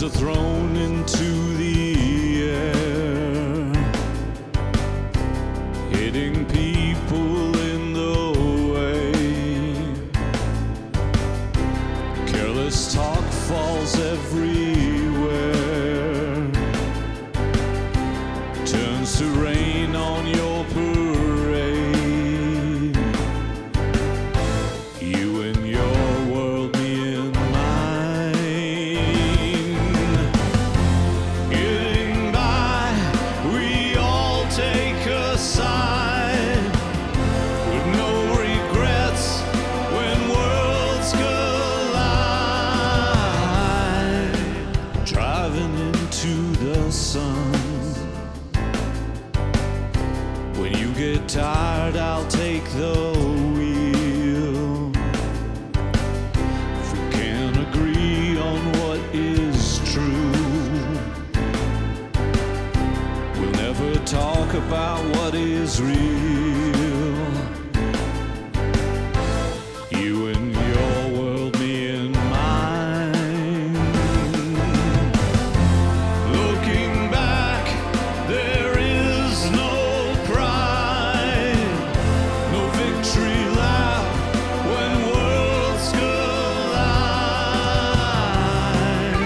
are thrown into the air, hitting people in the way. Careless talk falls everywhere, turns to rain on your parade. You in your world, me in mine. Getting by, we all take a side, with no regrets when worlds collide. Driving into the sun. When you get tired, I'll take the wheel. If we can't agree on what is true, we'll never talk about what is real. You in your world, me in mine. Looking back, there is no pride, no victory lap when worlds collide.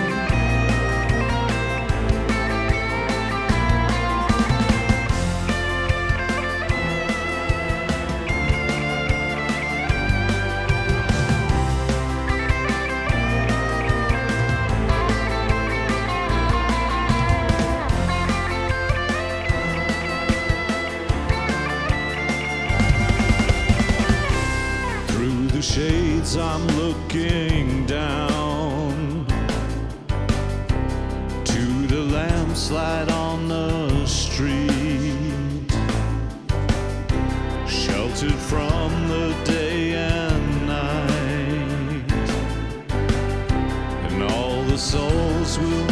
Through the shades I'm looking down to the lamplight on the street, sheltered from the day and night, and all the souls will